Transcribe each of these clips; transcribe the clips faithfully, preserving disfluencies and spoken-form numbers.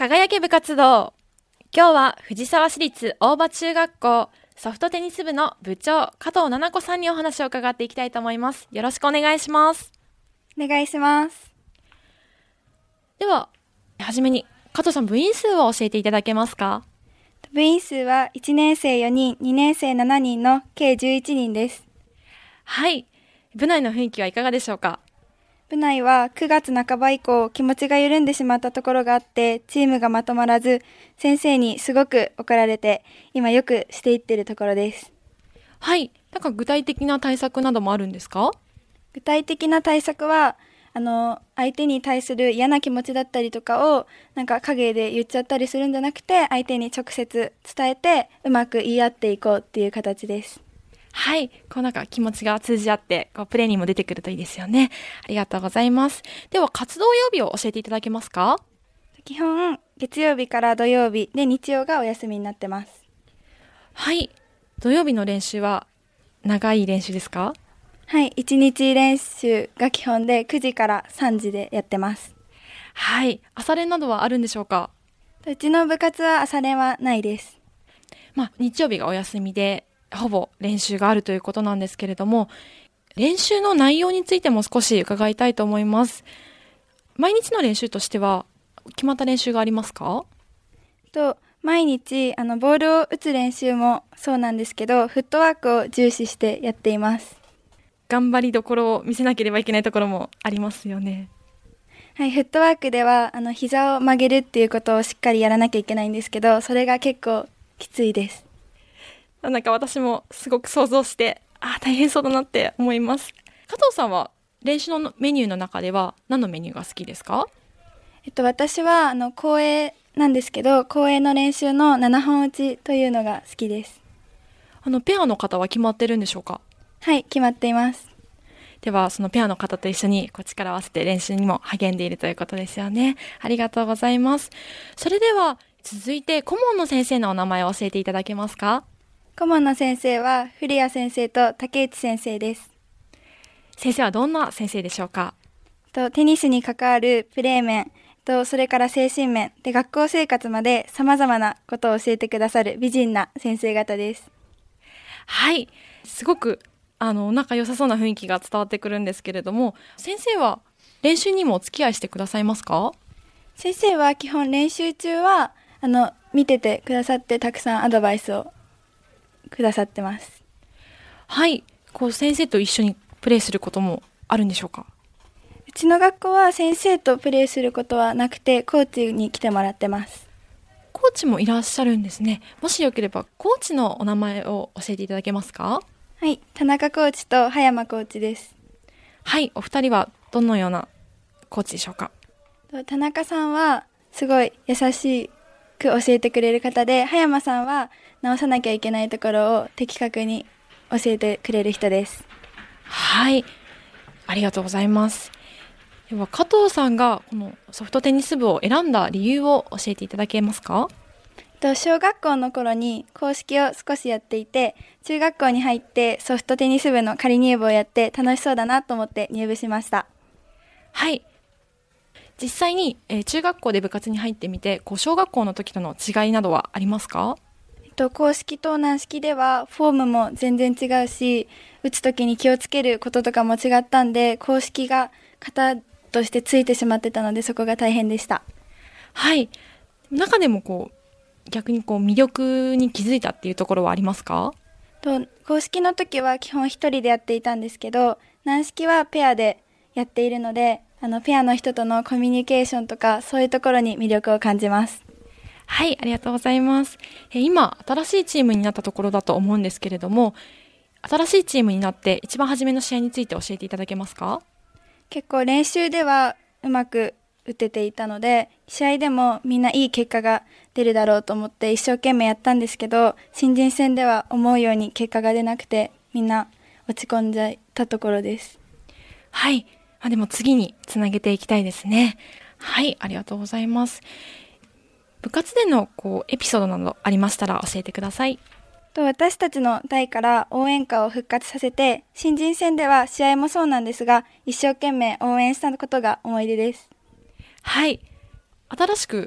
輝け部活動。今日は藤沢市立大場中学校ソフトテニス部の部長加藤奈々子さんにお話を伺っていきたいと思います。よろしくお願いします。 お願いします。 でははじめに加藤さん、部員数を教えていただけますか？ 部員数はいちねん生よにん、にねん生しちにんの計じゅういちにんです。 はい、部内の雰囲気はいかがでしょうか？ 部内はくがつなかば以降気持ちが緩んでしまったところがあって、チームがまとまらず先生にすごく怒られて、今よくしていっているところです。 はい、なんか具体的な対策などもあるんですか？ 具体的な対策はあの相手に対する嫌な気持ちだったりとかをなんか陰で言っちゃったりするんじゃなくて、相手に直接伝えてうまく言い合っていこうっていう形です。 はい、こうなんか気持ちが通じ合ってこうプレーにも出てくるといいですよね。ありがとうございます。では活動曜日を教えていただけますか？ 基本月曜日から土曜日で、日曜がお休みになってます。 はい、土曜日の練習は長い練習ですか？ はい、いちにち練習が基本でくじからさんじでやってます。 はい、朝練などはあるんでしょうか？ うちの部活は朝練はないです。 まあ、日曜日がお休みでほぼ練習があるということなんですけれども、練習の内容についても少し伺いたいと思います。毎日の練習としては決まった練習がありますか？ と毎日あのボールを打つ練習もそうなんですけど、フットワークを重視してやっています。 頑張りどころを見せなければいけないところもありますよね。 はい、フットワークではあの膝を曲げるっていうことをしっかりやらなきゃいけないんですけど、それが結構きついです。 なんか私もすごく想像してあ大変そうだなって思います。加藤さんは練習のメニューの中では何のメニューが好きですか？ えっと、私はあの後衛なんですけど、後衛の練習のななほん打ちというのが好きです。 あのペアの方は決まってるんでしょうか？ はい、決まっています。 ではそのペアの方と一緒にこう力を合わせて練習にも励んでいるということですよね。ありがとうございます。それでは続いて顧問の先生のお名前を教えていただけますか？ 顧問の先生は古谷先生と竹内先生です。 先生はどんな先生でしょうか？ とテニスに関わるプレー面と、それから精神面で学校生活まで様々なことを教えてくださる美人な先生方です。 はい、すごくあの仲良さそうな雰囲気が伝わってくるんですけれども、先生は練習にもお付き合いしてくださいますか？ 先生は基本練習中はあの見ててくださって、たくさんアドバイスをくださってます。 はい、こう先生と一緒にプレーすることもあるんでしょうか？ うちの学校は先生とプレーすることはなくて、コーチに来てもらってます。 コーチもいらっしゃるんですね。もしよければコーチのお名前を教えていただけますか？ はい、田中コーチと葉山コーチです。 はい、お二人はどのようなコーチでしょうか？ 田中さんはすごい優しく教えてくれる方で、葉山さんは直さなきゃいけないところを的確に教えてくれる人です。 はい、ありがとうございます。では加藤さんがこのソフトテニス部を選んだ理由を教えていただけますか？ 小学校の頃に硬式を少しやっていて、中学校に入ってソフトテニス部の仮入部をやって楽しそうだなと思って入部しました。 はい、実際に、えー、中学校で部活に入ってみてこう小学校の時との違いなどはありますか？ えっと、硬式と軟式ではフォームも全然違うし、打つ時に気をつけることとかも違ったんで、硬式が型としてついてしまってたので、そこが大変でした。 はい、中でもこう逆にこう魅力に気づいたっていうところはありますか？ と硬式の時は基本一人でやっていたんですけど、軟式はペアでやっているので、あのペアの人とのコミュニケーションとかそういうところに魅力を感じます。 はい、ありがとうございます。え今新しいチームになったところだと思うんですけれども、新しいチームになって一番初めの試合について教えていただけますか？ 結構練習ではうまく打てていたので、試合でもみんないい結果が出るだろうと思って一生懸命やったんですけど、新人戦では思うように結果が出なくて、みんな落ち込んじゃったところです。 はい、あでも次につなげていきたいですね。はい、ありがとうございます。部活でのこうエピソードなどありましたら教えてください。 と私たちの代から応援歌を復活させて、新人戦では試合もそうなんですが、一生懸命応援したことが思い出です。 はい、新しく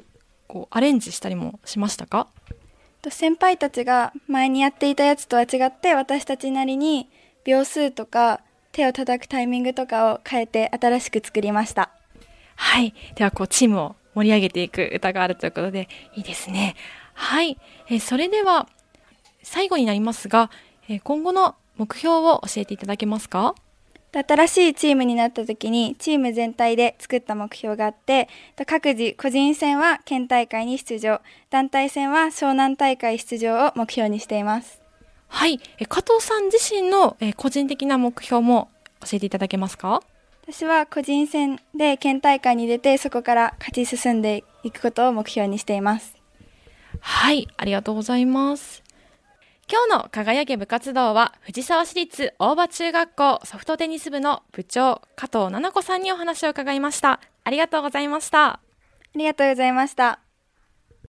こうアレンジしたりもしましたか？ 先輩たちが前にやっていたやつとは違って、私たちなりに秒数とか手を叩くタイミングとかを変えて新しく作りました。 はい。ではこうチームを盛り上げていく歌があるということでいいですね。はい。えー、それでは最後になりますが、えー、今後の目標を教えていただけますか？ 新しいチームになった時にチーム全体で作った目標があって、各自個人戦は県大会に出場、団体戦は湘南大会出場を目標にしています。 はい。え加藤さん自身のえ個人的な目標も教えていただけますか？ 私は個人戦で県大会に出て、そこから勝ち進んでいくことを目標にしています。 はい。ありがとうございます。今日の輝け部活動は藤沢市立大場中学校ソフトテニス部の部長加藤奈々子さんにお話を伺いました。ありがとうございました。 ありがとうございました。